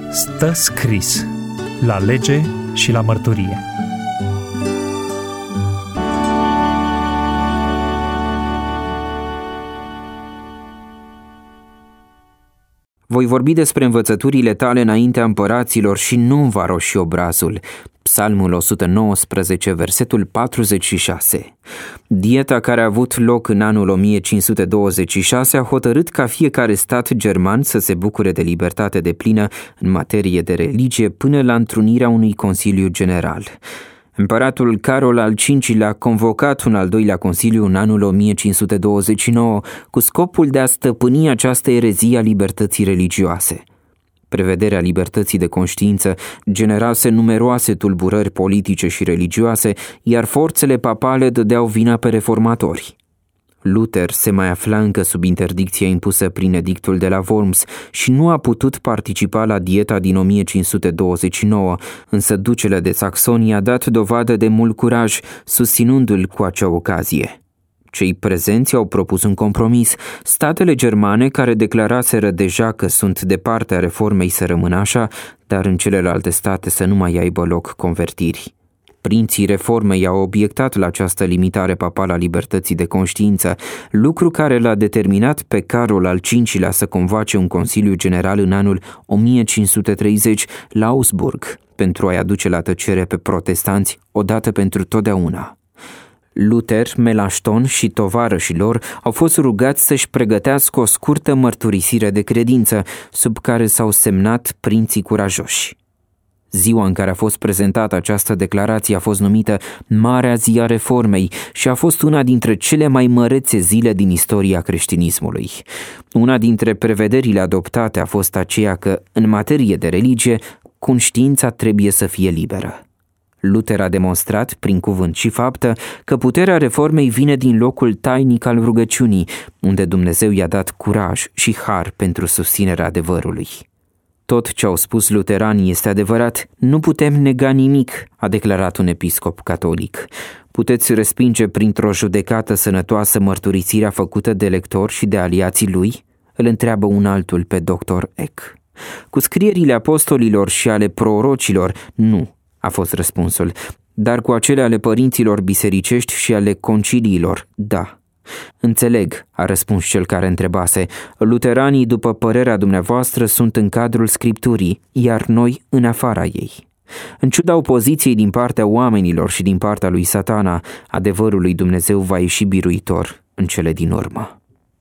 Stă scris la lege și la mărturie. Voi vorbi despre învățăturile tale înaintea împăraților și nu-mi va roși obrazul. Psalmul 119, versetul 46. Dieta care a avut loc în anul 1526 a hotărât ca fiecare stat german să se bucure de libertate deplină în materie de religie până la întrunirea unui Consiliu General. Împăratul Carol al V-lea a convocat un al doilea consiliu în anul 1529 cu scopul de a stăpâni această erezie a libertății religioase. Prevederea libertății de conștiință generase numeroase tulburări politice și religioase, iar forțele papale dădeau vina pe reformatori. Luther se mai afla încă sub interdicția impusă prin edictul de la Worms și nu a putut participa la dieta din 1529, însă ducele de Saxonia a dat dovadă de mult curaj, susținându-l cu acea ocazie. Cei prezenți au propus un compromis. Statele germane, care declaraseră deja că sunt de partea reformei, să rămână așa, dar în celelalte state să nu mai aibă loc convertiri. Prinții reformei au obiectat la această limitare papală a libertății de conștiință, lucru care l-a determinat pe Carol al V-lea să convoace un Consiliu General în anul 1530 la Augsburg, pentru a-i aduce la tăcere pe protestanți odată pentru totdeauna. Luther, Melanchthon și tovarășii lor au fost rugați să-și pregătească o scurtă mărturisire de credință, sub care s-au semnat prinții curajoși. Ziua în care a fost prezentată această declarație a fost numită Marea Zi a Reformei și a fost una dintre cele mai mărețe zile din istoria creștinismului. Una dintre prevederile adoptate a fost aceea că, în materie de religie, conștiința trebuie să fie liberă. Luther a demonstrat, prin cuvânt și faptă, că puterea reformei vine din locul tainic al rugăciunii, unde Dumnezeu i-a dat curaj și har pentru susținerea adevărului. Tot ce au spus luteranii este adevărat, nu putem nega nimic, a declarat un episcop catolic. Puteți respinge printr-o judecată sănătoasă mărturisirea făcută de lector și de aliații lui? Îl întreabă un altul pe dr. Eck. Cu scrierile apostolilor și ale prorocilor, nu, a fost răspunsul, dar cu acele ale părinților bisericești și ale conciliilor, da. Înțeleg, a răspuns cel care întrebase, luteranii, după părerea dumneavoastră, sunt în cadrul Scripturii, iar noi în afara ei. În ciuda opoziției din partea oamenilor și din partea lui Satana, adevărul lui Dumnezeu va ieși biruitor în cele din urmă.